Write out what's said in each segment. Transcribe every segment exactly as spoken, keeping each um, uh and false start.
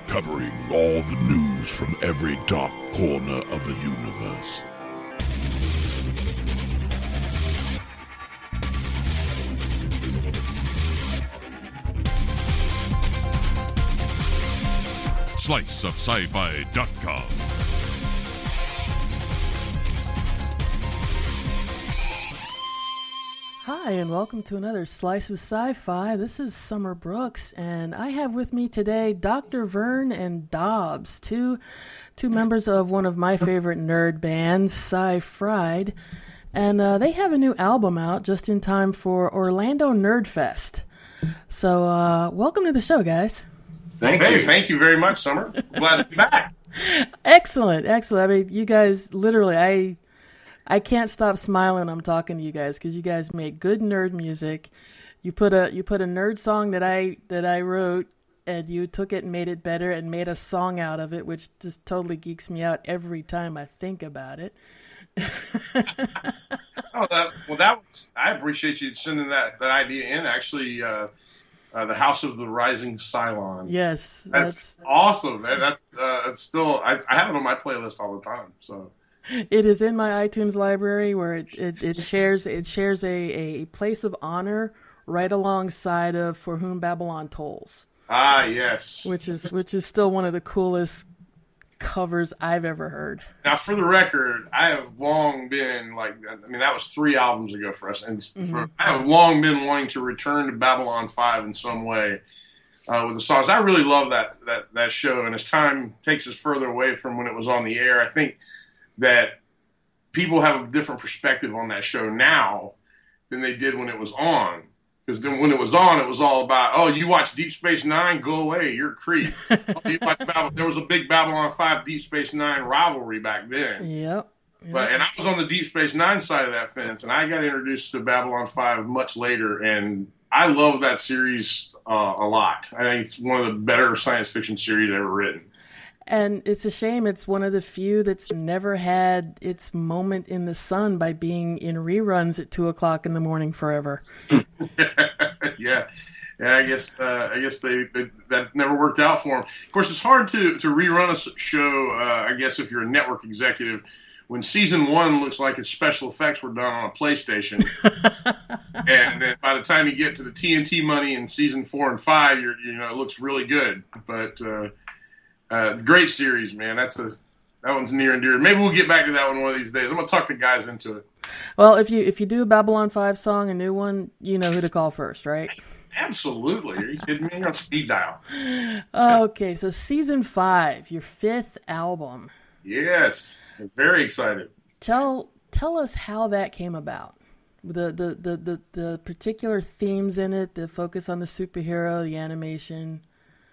covering all the news from every dark corner of the universe. slice of sci fi dot com. Hi, and welcome to another Slice of Sci-Fi. This is Summer Brooks, and I have with me today Doctor Vern and Dobbs, two two members of one of my favorite nerd bands, Sci-Fried, and uh, they have a new album out just in time for Orlando Nerd Fest. So, uh, welcome to the show, guys. Thank hey, you. Thank you very much, Summer. Glad to be back. Excellent, excellent. I mean, you guys, literally, I... I can't stop smiling when I'm talking to you guys because you guys make good nerd music. You put a you put a nerd song that I that I wrote, and you took it and made it better and made a song out of it, which just totally geeks me out every time I think about it. oh, that, well, that was, I appreciate you sending that, that idea in. Actually, uh, uh, the House of the Rising Cylon. Yes, that's, that's awesome. That's uh, that's still I, I have it on my playlist all the time. So. It is in my iTunes library where it, it, it shares it shares a, a place of honor right alongside of For Whom Babylon Tolls. Ah, yes. Which is which is still one of the coolest covers I've ever heard. Now, for the record, I have long been like I mean that was three albums ago for us, and mm-hmm. for, I have long been wanting to return to Babylon five in some way uh, with the songs. I really love that that that show, and as time takes us further away from when it was on the air, I think that people have a different perspective on that show now than they did when it was on. Because then when it was on, it was all about, oh, you watch Deep Space Nine? Go away, you're a creep. oh, you watch Babylon. There was a big Babylon five Deep Space Nine rivalry back then. Yep. yep. But and I was on the Deep Space Nine side of that fence, and I got introduced to Babylon five much later, and I love that series uh, a lot. I think it's one of the better science fiction series ever written. And it's a shame it's one of the few that's never had its moment in the sun by being in reruns at two o'clock in the morning forever. yeah, yeah. I guess uh, I guess they, they that never worked out for them. Of course, it's hard to to rerun a show. Uh, I guess if you're a network executive, when season one looks like its special effects were done on a PlayStation, and then by the time you get to the T N T money in season four and five, you're you know it looks really good, but. Uh, Uh, great series, man. That's a that one's near and dear. Maybe we'll get back to that one one of these days. I'm gonna talk the guys into it. Well, if you if you do a Babylon five song, a new one, you know who to call first, right? Absolutely. Are you kidding me? On speed dial. Okay, so season five, your fifth album. Yes, I'm very excited. Tell tell us how that came about. The the the the, the particular themes in it, the focus on the superhero, the animation.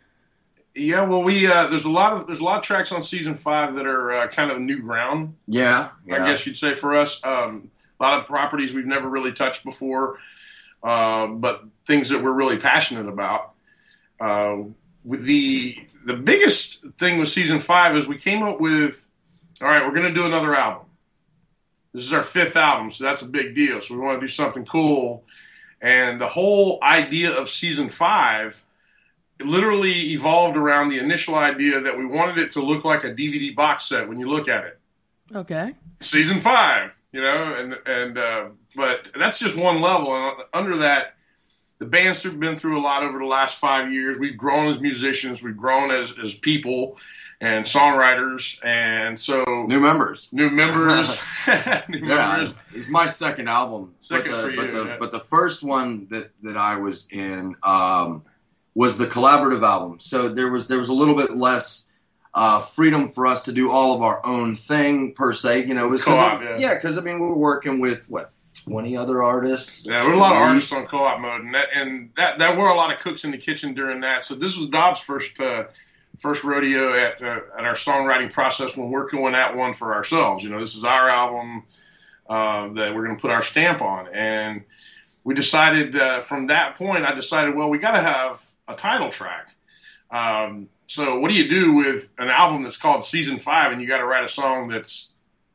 Yeah, well, we uh, there's a lot of there's a lot of tracks on season five that are uh, kind of new ground. Yeah, yeah, I guess you'd say for us, um, a lot of properties we've never really touched before, uh, but things that we're really passionate about. Uh, with the the biggest thing with season five is we came up with, all right, we're going to do another album. This is our fifth album, so that's a big deal. So we want to do something cool, and the whole idea of season five. It literally evolved around the initial idea that we wanted it to look like a D V D box set when you look at it. Okay. Season five, you know, and and uh, but that's just one level. And under that, the band's been through a lot over the last five years. We've grown as musicians. We've grown as as people and songwriters. And so new members, new members, new yeah, members. It's my second album. Second but the, for you, but the, yeah. but the first one that that I was in. Um, was the collaborative album. So there was there was a little bit less uh, freedom for us to do all of our own thing, per se. You know, it was co-op, it, yeah. because, I mean, we were working with, what, twenty other artists? Yeah, there were a lot of artists on co-op mode, and that and that there were a lot of cooks in the kitchen during that. So this was Dobbs' first uh, first rodeo at uh, at our songwriting process when we're going at one for ourselves. You know, this is our album uh, that we're going to put our stamp on. And we decided uh, from that point, I decided, well, we got to have a title track. Um, so what do you do with an album that's called Season five and you got to write a song that's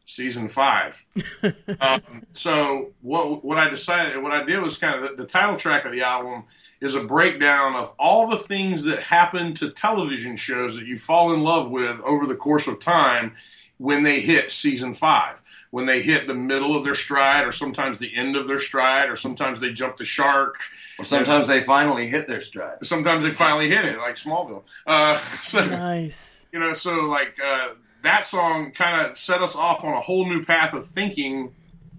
season five. um, so what what I decided, what I did was kind of the, the title track of the album is a breakdown of all the things that happen to television shows that you fall in love with over the course of time when they hit season five. When they hit the middle of their stride, or sometimes the end of their stride, or sometimes they jump the shark. Or sometimes they finally hit their stride. Sometimes they finally hit it, like Smallville. Uh, so, Nice. You know, so like uh, that song kind of set us off on a whole new path of thinking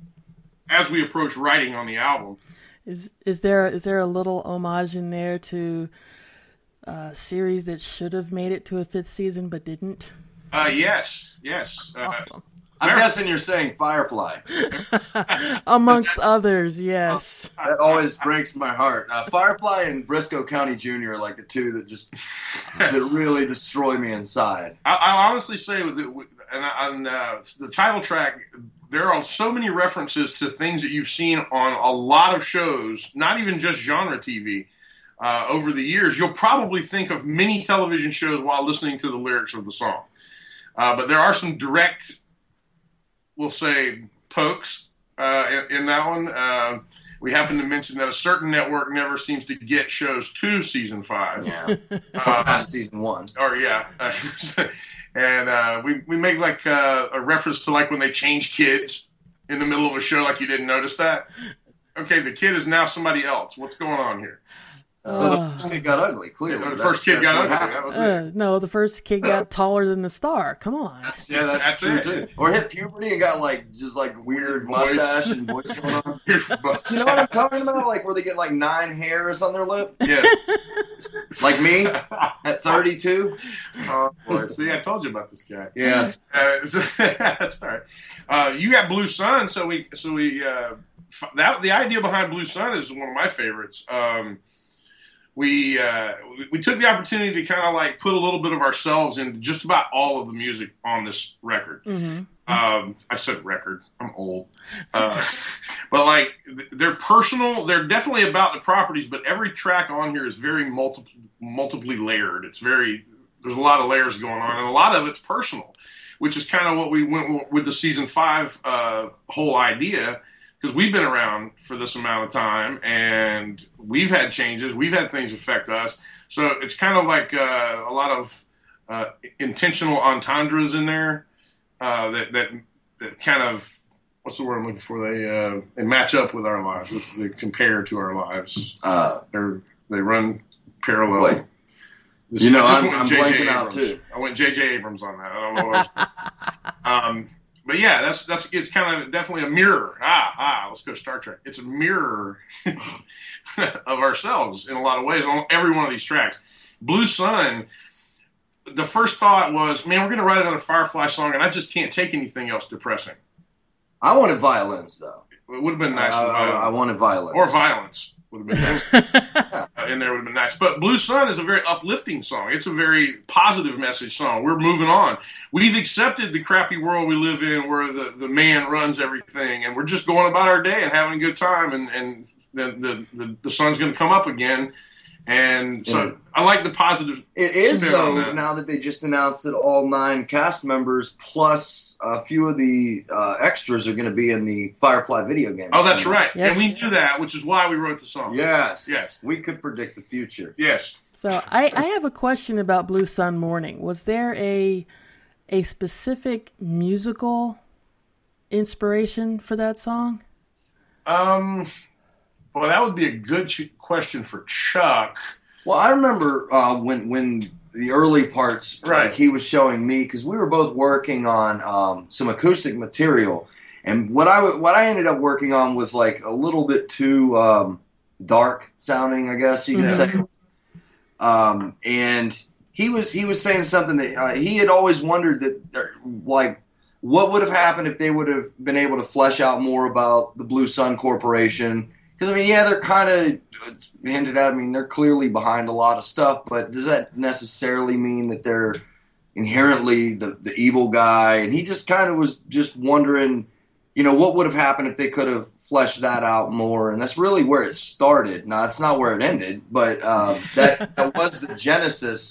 as we approach writing on the album. Is is there is there a little homage in there to a series that should have made it to a fifth season but didn't? Uh, yes, yes. Uh, Awesome. I'm guessing you're saying Firefly. Amongst others, yes. That always breaks my heart. Uh, Firefly and Briscoe County Junior are like the two that just that really destroy me inside. I, I'll honestly say, with the, and on uh, the title track, there are so many references to things that you've seen on a lot of shows, not even just genre T V. Uh, over the years, you'll probably think of many television shows while listening to the lyrics of the song. Uh, but there are some direct, we'll say, pokes uh, in, in that one. Uh, we happen to mention that a certain network never seems to get shows to season five. Yeah, uh, past season one. Or yeah, uh, and uh, we we make like uh, a reference to like when they change kids in the middle of a show, like you didn't notice that. Okay, the kid is now somebody else. What's going on here? Well, the first kid got ugly, clearly. Yeah, the first kid got ugly. That was it. Uh, no, the first kid got taller than the star. Come on. That's, yeah, that's, That's true it. too. Or hit puberty and got like just like weird Voice. mustache and voice going on. Your You know what I'm talking about? Like where they get like nine hairs on their lip? Yes. Like me at thirty-two? Oh, boy. See, I told you about this guy. Yes. Uh, so, that's all right. Uh, you got Blue Sun, so we so we uh, f- that the idea behind Blue Sun is one of my favorites. Um, we uh, we, we took the opportunity to kind of like put a little bit of ourselves into just about all of the music on this record. Mm-hmm. Um, I said record. I'm old. Uh, but like they're personal. They're definitely about the properties, but every track on here is very multiple, multiply layered. It's very, there's a lot of layers going on, and a lot of it's personal, which is kind of what we went with the season five uh, whole idea, because we've been around for this amount of time and we've had changes. We've had things affect us. So it's kind of like uh, a lot of uh, intentional entendres in there. Uh, that that that kind of, what's the word I'm looking for? They uh, they match up with our lives. It's, they compare to our lives. Uh, They're they run parallel. Wait. This, You know, I just I'm- went I'm J J blanking out, Abrams. too. I went J J Abrams on that. I don't know what else. um, but yeah, that's that's it's kind of definitely a mirror. Ah ah, let's go Star Trek. It's a mirror of ourselves in a lot of ways on every one of these tracks. Blue Sun. The first thought was, man, we're going to write another Firefly song, and I just can't take anything else depressing. I wanted violins though. It would have been nice I, with I, I violence. wanted violins. Or violence would have been nice. uh, in there would have been nice. But Blue Sun is a very uplifting song. It's a very positive message song. We're moving on. We've accepted the crappy world we live in where the, the man runs everything, and we're just going about our day and having a good time, and, and the, the, the, the sun's going to come up again. And so Yeah. I like the positive. It is, spin on though, that. now that they just announced that all nine cast members plus a few of the uh, extras are going to be in the Firefly video game. Oh, that's right. Yes. And we knew that, which is why we wrote the song. Yes. Yes. We could predict the future. Yes. So I, I have a question about Blue Sun Morning. Was there a a specific musical inspiration for that song? Um, well, that would be a good ch- question for Chuck. Well, I remember uh, when when the early parts, Right. like he was showing me, because we were both working on um, some acoustic material, and what I w- what I ended up working on was like a little bit too um, dark sounding, I guess you could Yeah. say. Um, and he was he was saying something that uh, he had always wondered that, uh, like, what would have happened if they would have been able to flesh out more about the Blue Sun Corporation. Because, I mean, yeah, they're kind of hinted at. I mean, they're clearly behind a lot of stuff, but does that necessarily mean that they're inherently the, the evil guy? And he just kind of was just wondering, you know, what would have happened if they could have fleshed that out more. And that's really where it started. Now, it's not where it ended, but um, that, that was the genesis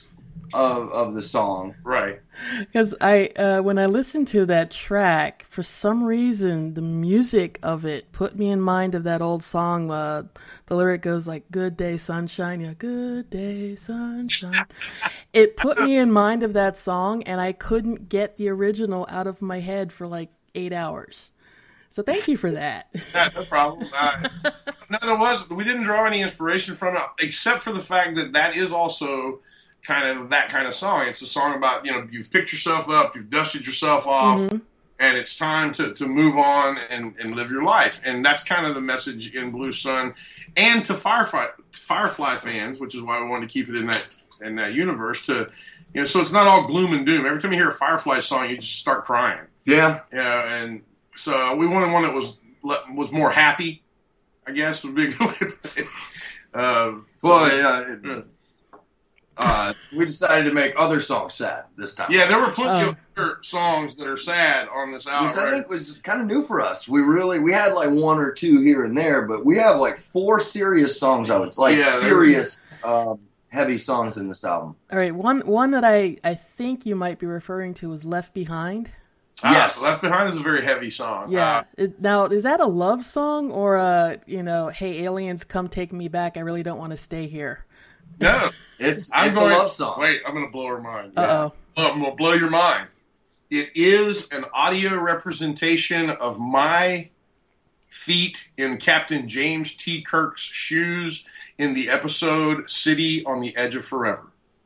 of of the song. Right. Because I, uh, when I listened to that track, for some reason, the music of it put me in mind of that old song. Uh, the lyric goes like, "Good day, sunshine." Yeah, "Good day, sunshine." It put me in mind of that song, and I couldn't get the original out of my head for like eight hours. So thank you for that. Yeah, no problem. Uh, no, there was. We didn't draw any inspiration from it, except for the fact that that is also kind of that kind of song. It's a song about, you know, you've picked yourself up, you've dusted yourself off, mm-hmm. and it's time to, to move on and, and live your life. And that's kind of the message in Blue Sun. And to Firefly, Firefly fans, which is why we wanted to keep it in that in that universe, to, you know, so it's not all gloom and doom. Every time you hear a Firefly song, you just start crying. Yeah. Yeah, you know, and so we wanted one that was was more happy, I guess, would be a good way to put it. Uh, so, well, yeah. It, yeah. Uh, we decided to make other songs sad this time. Yeah, there were plenty uh, of other songs that are sad on this album. Which I think was kind of new for us. We really, we had like one or two here and there, but we have like four serious songs, I would say. Like yeah, serious, um, heavy songs in this album. All right, one one that I, I think you might be referring to is Left Behind. Ah, yes, Left Behind is a very heavy song. Yeah. Uh, it, now, is that a love song or a, you know, hey, aliens, come take me back. I really don't want to stay here. No. It's, I'm it's going, a love song. Wait, I'm going to blow her mind. Uh-oh. Yeah. I'm going to blow your mind. It is an audio representation of my feet in Captain James T. Kirk's shoes in the episode City on the Edge of Forever.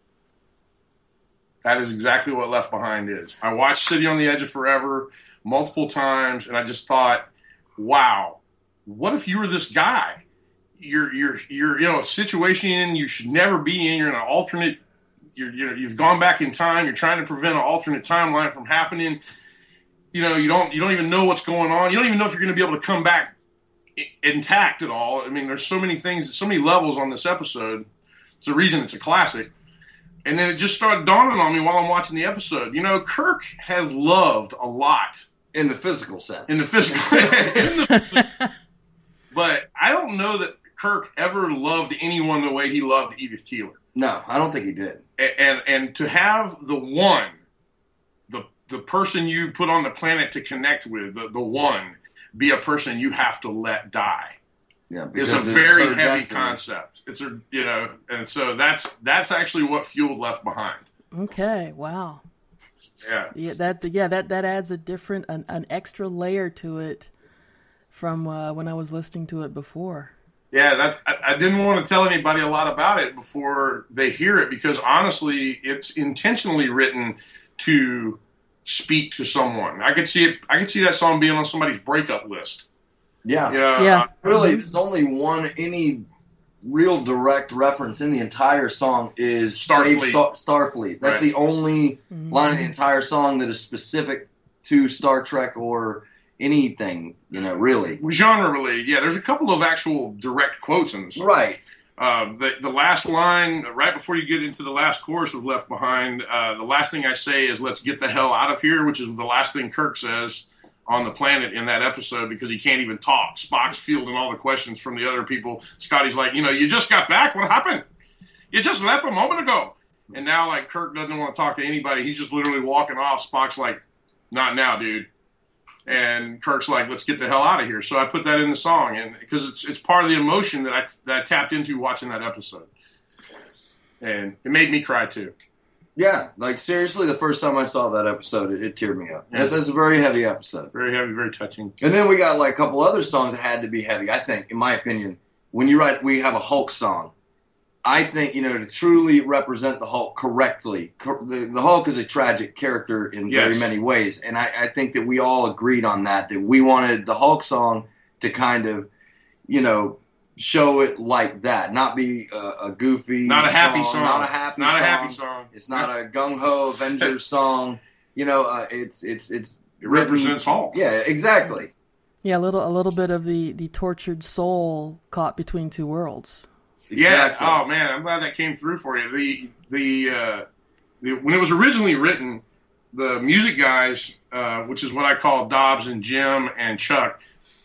That is exactly what Left Behind is. I watched City on the Edge of Forever multiple times, and I just thought, wow, what if you were this guy? You're you're you're you know a situation you should never be in. You're in an alternate. You're you know you've gone back in time. You're trying to prevent an alternate timeline from happening. You know you don't you don't even know what's going on. You don't even know if you're going to be able to come back I- intact at all. I mean, there's so many things, so many levels on this episode. It's the reason it's a classic. And then it just started dawning on me while I'm watching the episode. You know, Kirk has loved a lot in the physical sense. In the physical, in the, but I don't know that Kirk ever loved anyone the way he loved Edith Keeler. No, I don't think he did. And and, and to have the one, the the person you put on the planet to connect with, the, the one, be a person you have to let die. Yeah, it's a very heavy destiny. Concept. It's a you know, and so that's that's actually what fueled Left Behind. Okay, wow. Yeah, yeah, that yeah that, that adds a different an, an extra layer to it from uh, when I was listening to it before. Yeah, that I, I didn't want to tell anybody a lot about it before they hear it because honestly, it's intentionally written to speak to someone. I could see it. I could see that song being on somebody's breakup list. Yeah, you know, yeah. Uh, really, there's only one any real direct reference in the entire song is Starfleet. Save Star- Starfleet. That's right. the only mm-hmm. line of the entire song that is specific to Star Trek or anything. You know, really genre related. Yeah, there's a couple of actual direct quotes in the song. Right. Um, the the last line right before you get into the last chorus of Left Behind, uh, the last thing I say is "Let's get the hell out of here," which is the last thing Kirk says on the planet in that episode because he can't even talk. Spock's fielding all the questions from the other people. Scotty's like, you know, you just got back. What happened? You just left a moment ago. And now, like, Kirk doesn't want to talk to anybody. He's just literally walking off. Spock's like, not now, dude. And Kirk's like, let's get the hell out of here. So I put that in the song, and because it's it's part of the emotion that I that I tapped into watching that episode, and it made me cry too. Yeah, like seriously, the first time I saw that episode, it, it teared me up. Yeah. It's, it's a very heavy episode. Very heavy, very touching. And then we got like a couple other songs that had to be heavy, I think, in my opinion. When you write, we have a Hulk song. I think, you know, to truly represent the Hulk correctly, the, the Hulk is a tragic character in yes. very many ways. And I, I think that we all agreed on that, that we wanted the Hulk song to kind of, you know, show it like that, not be a, a goofy not a song, happy song, not a happy not song. a happy song. It's not a gung ho Avengers song. You know, uh, it's it's it's it represents Hulk. Yeah, exactly. Yeah, a little a little bit of the, the tortured soul caught between two worlds. Exactly. Yeah. Oh man, I'm glad that came through for you. The the, uh, the when it was originally written, the music guys, uh, which is what I call Dobbs and Jim and Chuck.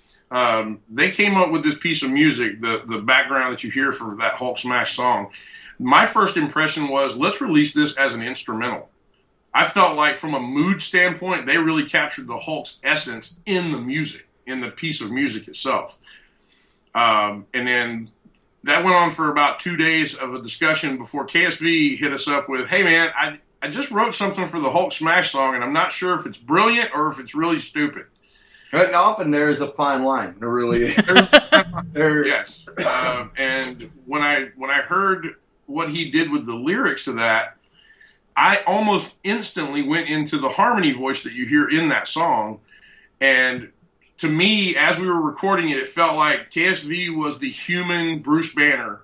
Um, they came up with this piece of music, the, the background that you hear for that Hulk Smash song. my first impression was, let's release this as an instrumental. I felt like from a mood standpoint, they really captured the Hulk's essence in the music, in the piece of music itself. Um, and then that went on for about two days of a discussion before K S V hit us up with, hey, man, I, I just wrote something for the Hulk Smash song, and I'm not sure if it's brilliant or if it's really stupid. And often there is a fine line. There really is. there. Yes. Um, and when I when I heard what he did with the lyrics to that, I almost instantly went into the harmony voice that you hear in that song. And to me, as we were recording it, it felt like K S V was the human Bruce Banner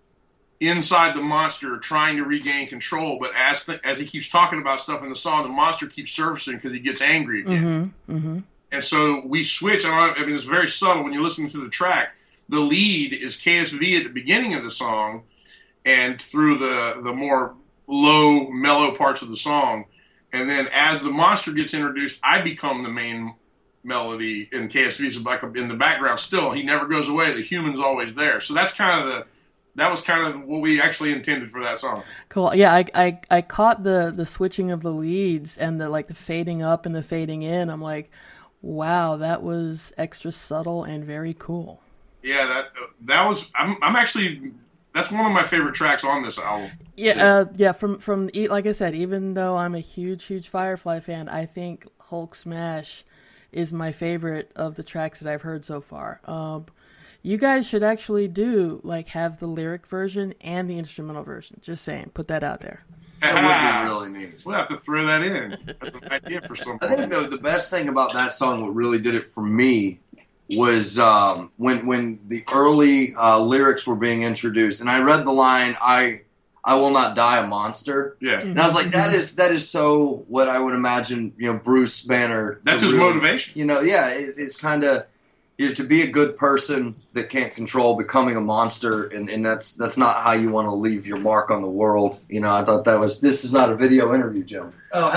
inside the monster trying to regain control. But as th- as he keeps talking about stuff in the song, the monster keeps surfacing because he gets angry again. Mm-hmm, mm-hmm. And so we switch. I mean, it's very subtle when you're listening to the track. The lead is K S V at the beginning of the song, and through the, the more low, mellow parts of the song. And then as the monster gets introduced, I become the main melody, and K S V's like in the background still. He never goes away. The human's always there. So that's kind of the that was kind of what we actually intended for that song. Cool. Yeah, I I, I caught the, the switching of the leads and the like the fading up and the fading in. I'm like, wow, that was extra subtle and very cool. Yeah, that that was. I'm I'm actually. That's one of my favorite tracks on this album. Yeah, uh, yeah. From from like I said, even though I'm a huge huge Firefly fan, I think Hulk Smash is my favorite of the tracks that I've heard so far. Um, you guys should actually do like have the lyric version and the instrumental version. Just saying, put that out there. That would be really neat. We'll have to throw that in. That's an idea for some. I think though the best thing about that song, what really did it for me, was um, when when the early uh, lyrics were being introduced, and I read the line, "I I will not die a monster." Yeah, and I was like, that is that is so what I would imagine. You know, Bruce Banner. That's his really, motivation. You know, yeah, it, it's kind of. You know, to be a good person that can't control becoming a monster, and, and that's that's not how you want to leave your mark on the world. You know, I thought that was. This is not a video interview, Jim. Oh,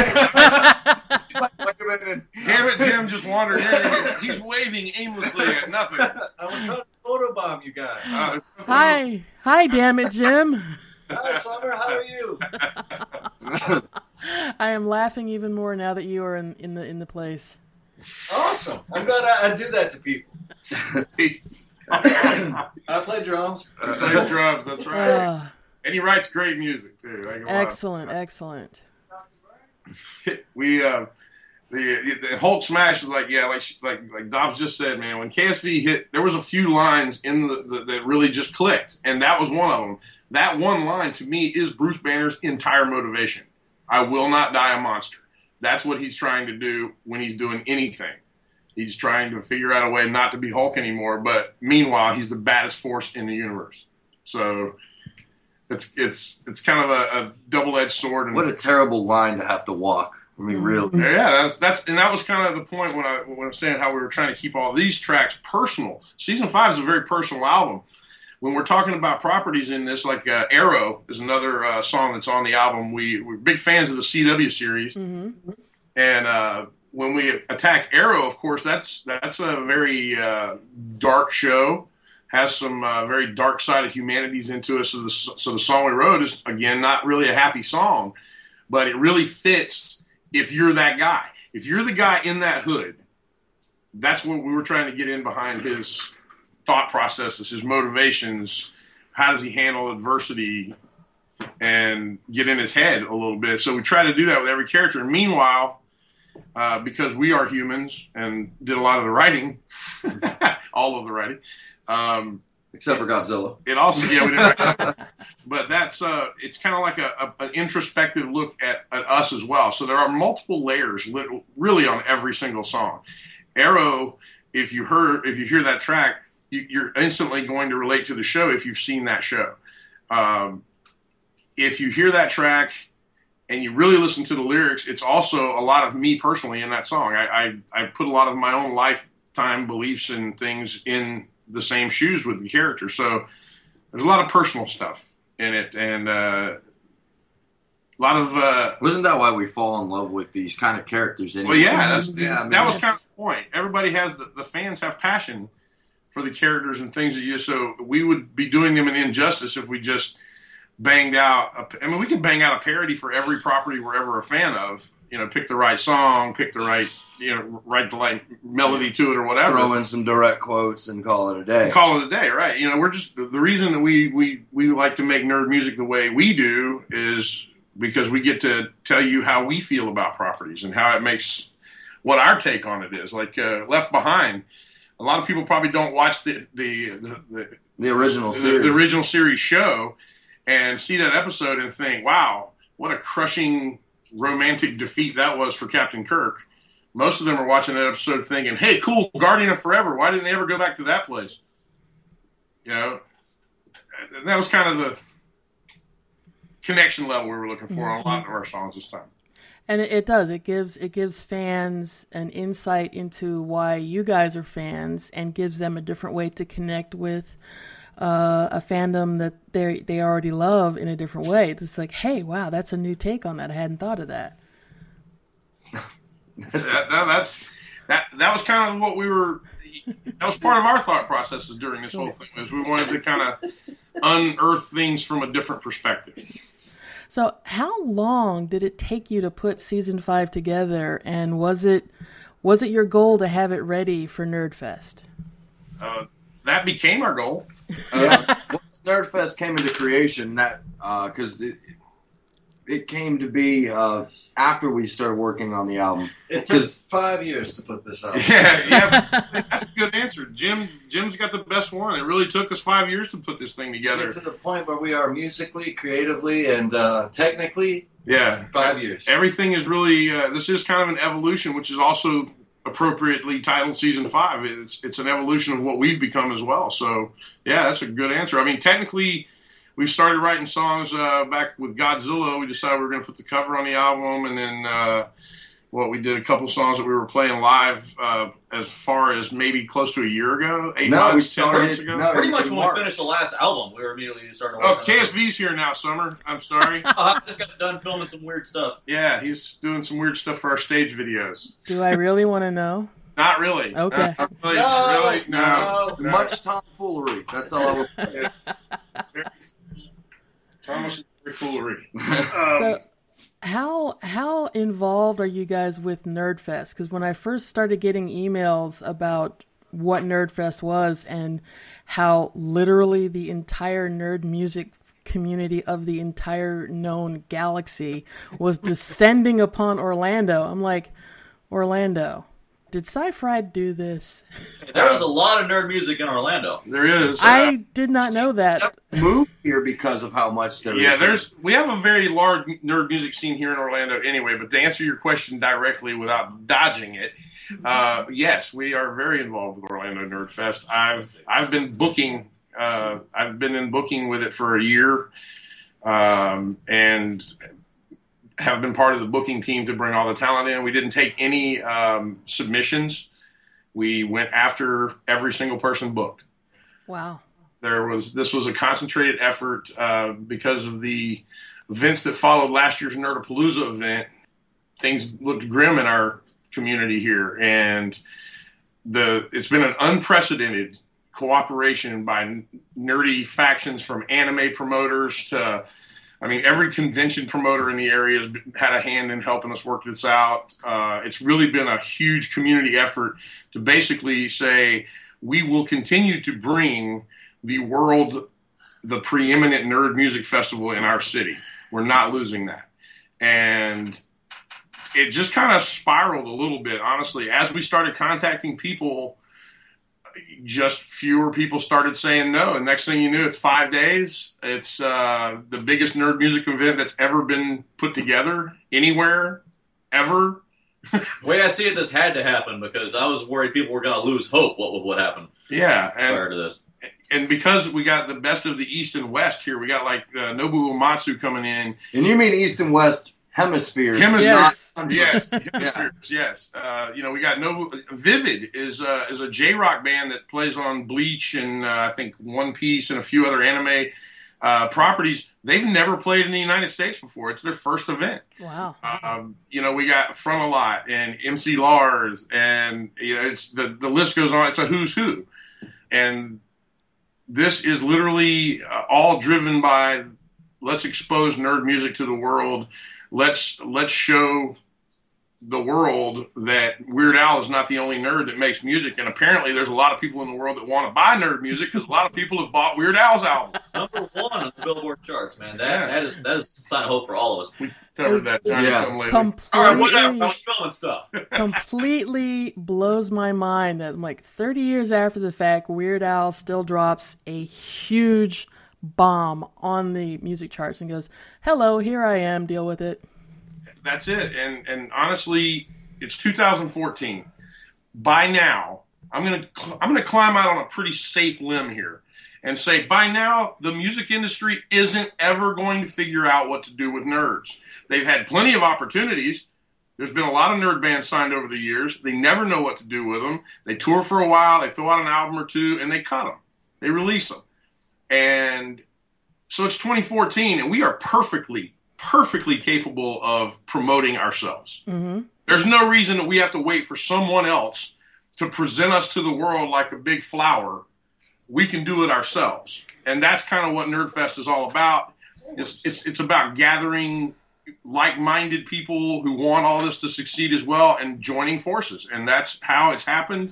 hi. Like, wait a minute. Damn it, Jim just wandered in. He's waving aimlessly at nothing. I was trying to photobomb you guys. Uh, Hi, hi, damn it, Jim. Hi, Summer. How are you? I am laughing even more now that you are in, in the in the place. Awesome. I'm glad I, I do that to people. I play drums. Uh, plays drums, that's right. Uh, And he writes great music, too. I ain't gonna lie. excellent, excellent. we, uh, the, the Hulk Smash is like, yeah, like like like Dobbs just said, man, when K S V hit, there was a few lines in the, the that really just clicked, and that was one of them. That one line, to me, is Bruce Banner's entire motivation. I will not die a monster. That's what he's trying to do when he's doing anything. He's trying to figure out a way not to be Hulk anymore, but meanwhile, he's the baddest force in the universe. So it's it's it's kind of a, a double-edged sword. And, what a terrible line to have to walk. I mean, really. Yeah, that's that's and that was kind of the point when I when I was saying how we were trying to keep all these tracks personal. Season five is a very personal album. When we're talking about properties in this, like uh, Arrow is another uh, song that's on the album. We, we're big fans of the C W series. Mm-hmm. And uh, when we attack Arrow, of course, that's that's a very uh, dark show, has some uh, very dark side of humanities into it. So the, so the song we wrote is, again, not really a happy song, but it really fits if you're that guy. If you're the guy in that hood, that's what we were trying to get in behind his thought processes, his motivations, how does he handle adversity, and get in his head a little bit. So we try to do that with every character. And meanwhile, uh, because we are humans and did a lot of the writing, all of the writing, um, except for Godzilla. It also, yeah, we didn't write but that's uh, it's kind of like a, a, an introspective look at, at us as well. So there are multiple layers, really, on every single song. Arrow, if you heard, if you hear that track, you're instantly going to relate to the show if you've seen that show. Um, if you hear that track and you really listen to the lyrics, it's also a lot of me personally in that song. I, I, I put a lot of my own lifetime beliefs and things in the same shoes with the character. So there's a lot of personal stuff in it, and uh, a lot of... Uh, Wasn't that why we fall in love with these kind of characters anyway? Well, yeah, that's, yeah I mean, that was kind of the point. Everybody has... The, the fans have passion for the characters and things that you, so we would be doing them an injustice if we just banged out. A, I mean, we could bang out a parody for every property we're ever a fan of. You know, pick the right song, pick the right, you know, write the right melody to it or whatever. Throw in some direct quotes and call it a day. Call it a day, right? You know, we're just the reason that we we we like to make nerd music the way we do is because we get to tell you how we feel about properties and how it makes what our take on it is. Like uh, Left Behind, a lot of people probably don't watch the the the, the, the original the, series. the original series show and see that episode and think, wow, what a crushing romantic defeat that was for Captain Kirk. Most of them are watching that episode thinking, hey, cool, Guardian of Forever. Why didn't they ever go back to that place? You know, and that was kind of the connection level we were looking for on a lot of our songs this time. And it, it does. It gives it gives fans an insight into why you guys are fans and gives them a different way to connect with uh, a fandom that they they already love in a different way. It's like, hey, wow, that's a new take on that. I hadn't thought of that. that, that that's that that was kind of what we were. That was part of our thought processes during this whole thing. Is we wanted to kind of unearth things from a different perspective. So, how long did it take you to put season five together, and was it was it your goal to have it ready for Nerdfest? Uh, that became our goal. Uh, once Nerdfest came into creation, that because uh, it it came to be uh, after we started working on the album. It took five years to put this out. Yeah, yeah, that's a good answer. Jim, Jim's got the best one. It really took us five years to put this thing together. To get to the point where we are musically, creatively, and uh, technically. Yeah, five years. Everything is really. Uh, this is kind of an evolution, which is also appropriately titled Season Five. It's it's an evolution of what we've become as well. So yeah, that's a good answer. I mean, technically, we started writing songs uh, back with Godzilla. We decided we were going to put the cover on the album, and then uh, what we did a couple songs that we were playing live uh, as far as maybe close to a year ago, eight no, months, we ten started, months ago. No, Pretty much when March. we finished the last album, we were immediately starting. Oh, K S V's here now, Summer. I'm sorry. I just got done filming some weird stuff. Yeah, he's doing some weird stuff for our stage videos. Do I really want to know? Not really. Okay. Not really. No, really? No. no. Much tomfoolery. That's all I was saying. Thomas is foolery. So, how how involved are you guys with Nerdfest? Because when I first started getting emails about what Nerdfest was and how literally the entire nerd music community of the entire known galaxy was descending upon Orlando, I'm like, Orlando, did Sci-Fi do this? There was a lot of nerd music in Orlando. There is. Uh, I did not know that. Moved here because of how much there yeah, is. there's. We have a very large nerd music scene here in Orlando, anyway. But to answer your question directly without dodging it, uh, yes, we are very involved with Orlando Nerd Fest. I've I've been booking. Uh, I've been in booking with it for a year, um, and have been part of the booking team to bring all the talent in. We didn't take any um, submissions. We went after every single person booked. Wow. There was this was a concentrated effort uh, because of the events that followed last year's Nerdapalooza event. Things looked grim in our community here, and the it's been an unprecedented cooperation by nerdy factions from anime promoters to, I mean, every convention promoter in the area has had a hand in helping us work this out. Uh, it's really been a huge community effort to basically say we will continue to bring the world the preeminent nerd music festival in our city. We're not losing that. And it just kind of spiraled a little bit, honestly. As we started contacting people, just fewer people started saying no. And next thing you knew, it's five days. It's uh, the biggest nerd music event that's ever been put together anywhere, ever. The way I see it, this had to happen because I was worried people were going to lose hope what with what happened Yeah. And, prior to this. and because we got the best of the East and West here, we got like uh, Nobuo Uematsu coming in. And you mean East and West hemispheres? Hemispheres, Yes. yes, hemispheres, yes. Uh, you know, we got no Vivid is uh, is a J rock band that plays on Bleach and uh, I think One Piece and a few other anime uh, properties. They've never played in the United States before. It's their first event. Wow. Um, you know, we got From a Lot and M C Lars, and you know, it's the the list goes on. It's a who's who, and this is literally uh, all driven by let's expose nerd music to the world. Let's let's show the world that Weird Al is not the only nerd that makes music, and apparently there's a lot of people in the world that want to buy nerd music because a lot of people have bought Weird Al's album. Number one on the Billboard charts, man. That Yeah. that is that is a sign of hope for all of us. We covered that time Yeah. come later. Completely, All right, whatever. I was filming stuff. completely blows my mind that like thirty years after the fact, Weird Al still drops a huge bomb on the music charts and goes, "Hello, here I am. Deal with it." That's it. And and honestly, it's two thousand fourteen. By now, I'm gonna I'm gonna climb out on a pretty safe limb here and say by now the music industry isn't ever going to figure out what to do with nerds. They've had plenty of opportunities. There's been a lot of nerd bands signed over the years. They never know what to do with them. They tour for a while, they throw out an album or two, and they cut them. They release them. And so it's twenty fourteen, and we are perfectly perfectly capable of promoting ourselves. Mm-hmm. There's no reason that we have to wait for someone else to present us to the world like a big flower. We can do it ourselves. And that's kind of what NerdFest is all about. It's, it's, it's about gathering like-minded people who want all this to succeed as well and joining forces. And that's how it's happened.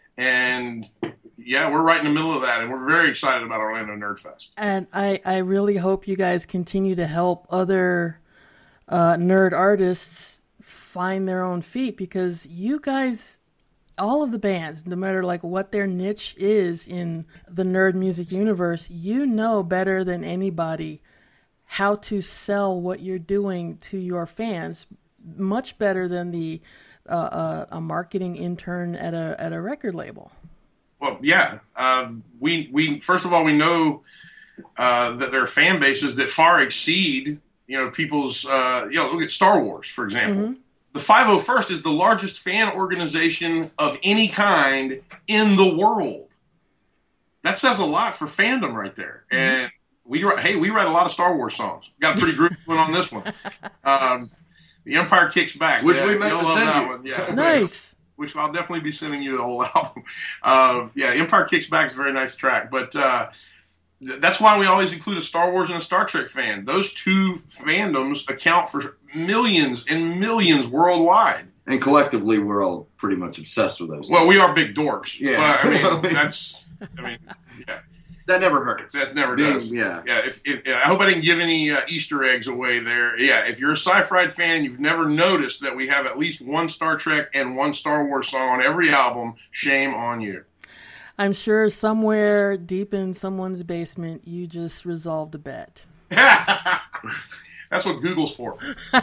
And yeah, we're right in the middle of that, and we're very excited about Orlando NerdFest. And I, I really hope you guys continue to help other uh, nerd artists find their own feet, because you guys, all of the bands, no matter like what their niche is in the nerd music universe, you know better than anybody how to sell what you're doing to your fans, much better than the uh, uh, a marketing intern at a at a record label. Well, yeah. Um, we we first of all we know uh, that there are fan bases that far exceed you know people's uh, you know look at Star Wars, for example. Mm-hmm. The five oh first is the largest fan organization of any kind in the world. That says a lot for fandom right there. Mm-hmm. And we hey we write a lot of Star Wars songs. Got a pretty group one on this one. Um, The Empire Kicks Back, which yeah, we meant you'll to love send that you. one. Yeah, Nice. Which I'll definitely be sending you the whole album. Uh, yeah, Empire Kicks Back is a very nice track. But uh, th- that's why we always include a Star Wars and a Star Trek fan. Those two fandoms account for millions and millions worldwide. And collectively, we're all pretty much obsessed with those. Well, we are big dorks. Yeah. But, I mean, that's, I mean, yeah. That never hurts. That never Being, does. Yeah. Yeah. If, if, I hope I didn't give any uh, Easter eggs away there. Yeah. If you're a Sci-Fi fan and you've never noticed that we have at least one Star Trek and one Star Wars song on every album, shame on you. I'm sure somewhere deep in someone's basement, you just resolved a bet. That's what Google's for.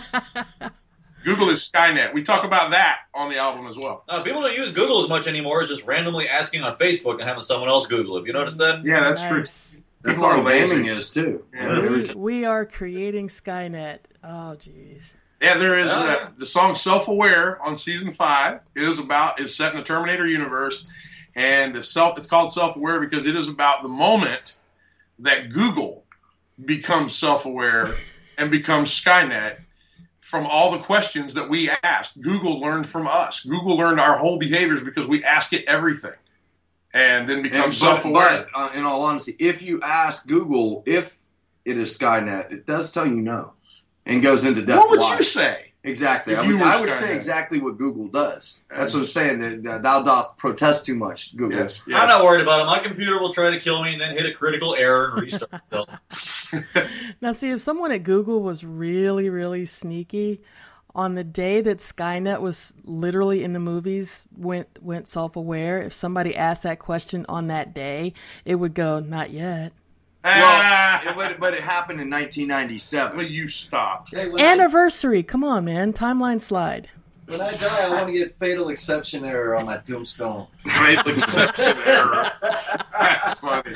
Google is Skynet. We talk about that on the album as well. Uh, people don't use Google as much anymore. It's just randomly asking on Facebook and having someone else Google it. Have you noticed that? Yeah, that's Nice. true. That's People are all lazy. gaming is, too. Yeah. We, we are creating Skynet. Oh, jeez. Yeah, there is Oh, uh, yeah. the song "Self-Aware" on season five is about is set in the Terminator universe, and the self it's called "Self-Aware" because it is about the moment that Google becomes self-aware and becomes Skynet from all the questions that we asked. Google learned from us. Google learned our whole behaviors because we ask it everything, and then And, becomes but, self-aware. but uh, in all honesty, if you ask Google if it is Skynet, it does tell you no, and goes into depth. What would why. you say? Exactly. If I you would, were I would Skynet? say exactly what Google does. That's Yes. what I'm saying. That, that thou doth protest too much, Google. Yes, I'm yes. not worried about it. My computer will try to kill me and then hit a critical error and restart itself. Now, see, if someone at Google was really, really sneaky, on the day that Skynet was literally in the movies went went self-aware, if somebody asked that question on that day, it would go, not yet. Well, Ah, it, but, but it happened in nineteen ninety-seven. but you stop. Hey, when, I, Anniversary. Come on, man. Timeline slide. when I die, I want to get fatal exception error on my tombstone. Great exception error. That's funny.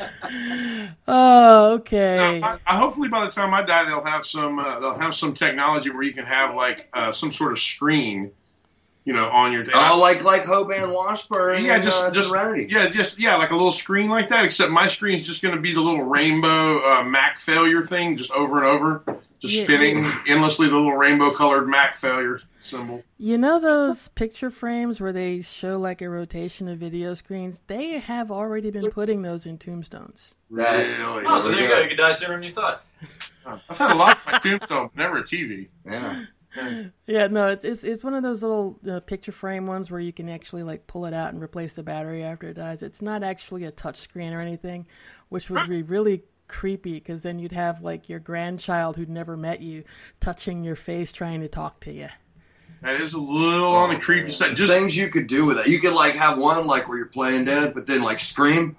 Oh, okay. Now, I, I, hopefully, by the time I die, they'll have some. Uh, they'll have some technology where you can have like uh, some sort of screen, you know, on your. Oh, like like Hoban Washburn yeah, and just uh, just Serenity. yeah, just yeah, like a little screen like that. Except my screen's just going to be the little rainbow uh, Mac failure thing, just over and over, just Yeah. spinning endlessly, the little rainbow-colored Mac failure symbol. You know those picture frames where they show like a rotation of video screens? They have already been putting those in tombstones. That's- Really? Oh, so there you go. You could die sooner than you thought. I've had a lot of my tombstone, but never a T V. Yeah. Yeah, no, it's it's it's one of those little uh, picture frame ones where you can actually like pull it out and replace the battery after it dies. It's not actually a touch screen or anything, which would be really creepy because then you'd have like your grandchild who'd never met you touching your face trying to talk to you. That is a little on the creepy side. Just things you could do with it. You could like have one like where you're playing dead, but then like scream.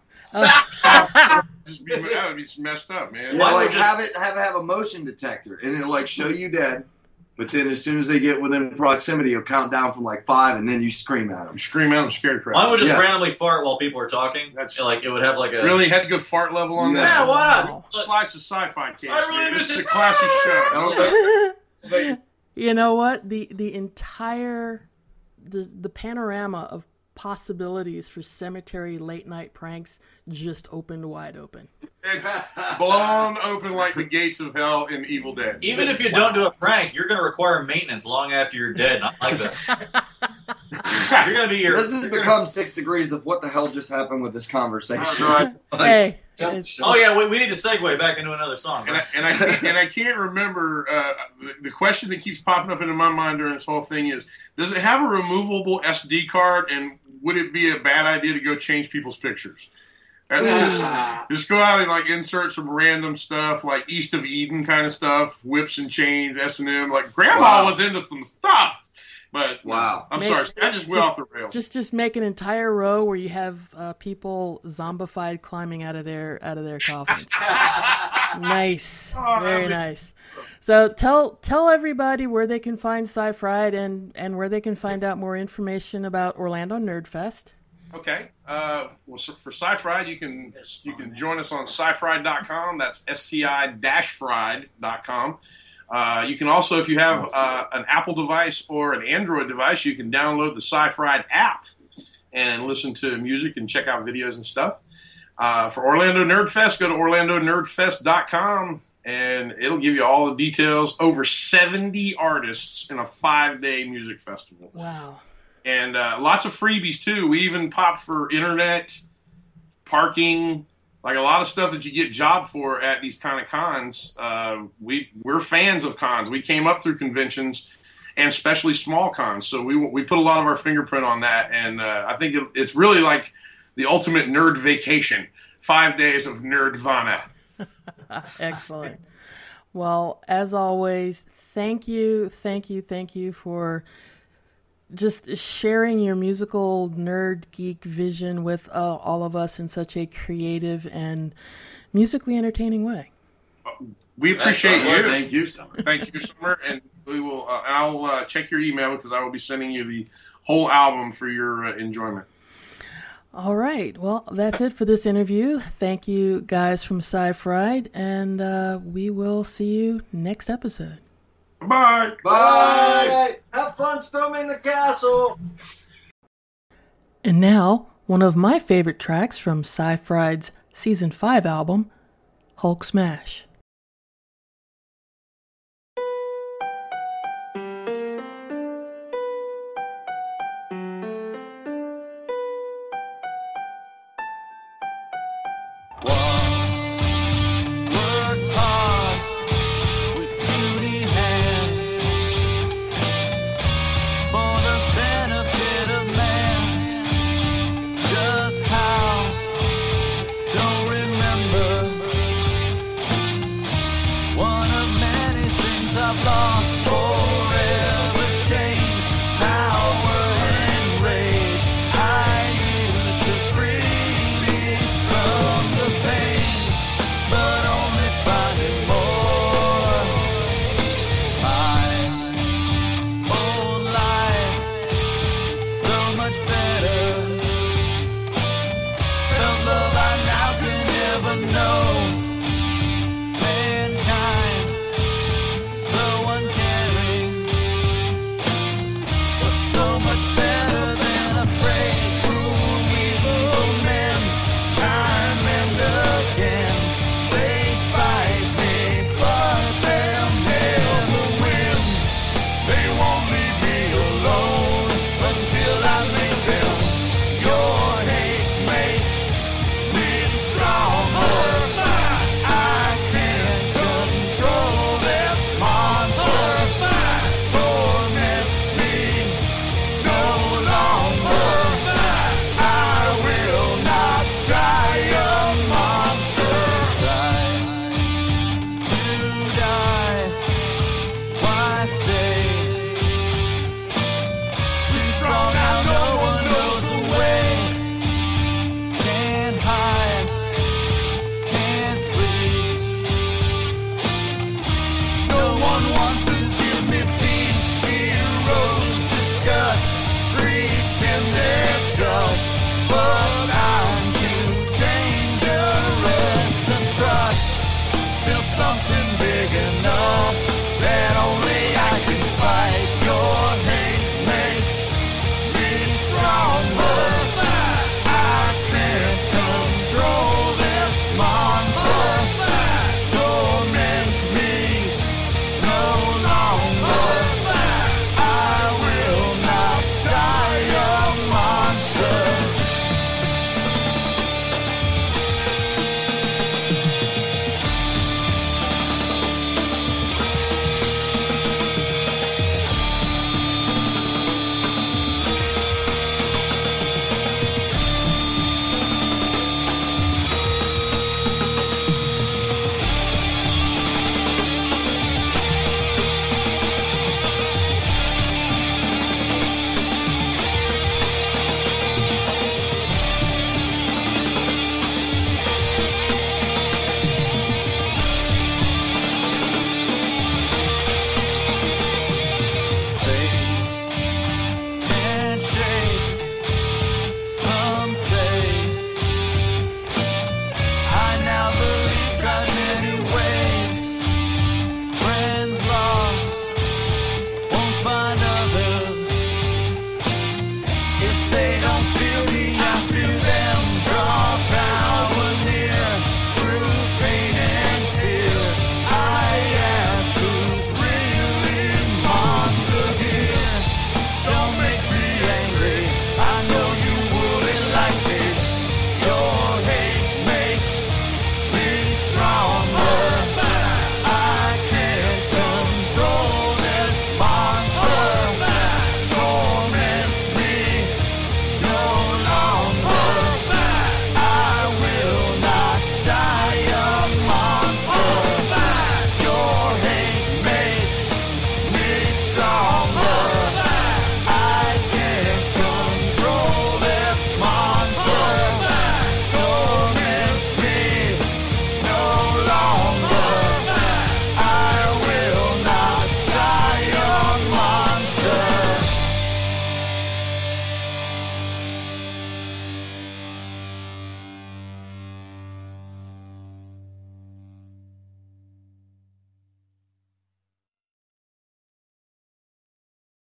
just be, that would be messed up, man. Yeah, Why like would you- have it have it have a motion detector, and it'll like show you dead. But then as soon as they get within proximity, it'll count down from like five, and then you scream at them. You scream out and scare crap. Mine would just Yeah. randomly fart while people are talking. That's- You know, like it would have like a Really had to go fart level on Yeah. that. Yeah, why not? Slice of sci-fi case. I really man. This miss is a it. classy show. But You know what? The the entire the the panorama of possibilities for cemetery late night pranks just opened wide open. It's blown open like the gates of hell in Evil Dead. Even if you don't do a prank, you're going to require maintenance long after you're dead. Not like that. You're going to be your. this has become six degrees of what the hell just happened with this conversation. Right. Hey, Jump it's- ship. Oh yeah, we, we need to segue back into another song. And I, Right? and I can't, and I can't remember uh, the, the question that keeps popping up into my mind during this whole thing is: does it have a removable S D card, and would it be a bad idea to go change people's pictures? That's just, just go out and like insert some random stuff, like East of Eden kind of stuff, whips and chains, S and M. Like Grandma Wow. was into some stuff, but Wow. I'm Maybe- sorry, I just went just- off the rails. Just just make an entire row where you have uh, people zombified climbing out of their out of their coffins. Nice, Oh, very that'd be- nice. So tell tell everybody where they can find Sci-Fried and and where they can find out more information about Orlando Nerd Fest. Okay. Uh, well, so for Sci-Fried, you can you can join us on sci fried dot com. That's S C I fried dot com. Uh, you can also, if you have uh, an Apple device or an Android device, you can download the Sci-Fried app and listen to music and check out videos and stuff. Uh, for Orlando Nerd Fest, go to orlando nerd fest dot com and it'll give you all the details. Over seventy artists in a five-day music festival. Wow. And uh, lots of freebies, too. We even popped for internet, parking, like a lot of stuff that you get job for at these kind of cons. Uh, we, we're fans of cons. We came up through conventions, and especially small cons. So we we put a lot of our fingerprint on that. And uh, I think it, it's really like the ultimate nerd vacation. Five days of nerdvana. Excellent. Well, as always, thank you, thank you, thank you for just sharing your musical nerd geek vision with uh, all of us in such a creative and musically entertaining way. We appreciate Well, you. Thank you, Summer. Thank you, Summer. And we will. Uh, I'll uh, check your email because I will be sending you the whole album for your uh, enjoyment. All right. Well, that's it for this interview. Thank you, guys from Sci-Fried, and uh, we will see you next episode. Bye. Bye. Have fun storming the castle. And now, one of my favorite tracks from Sci-Fried's Season five album, Hulk Smash.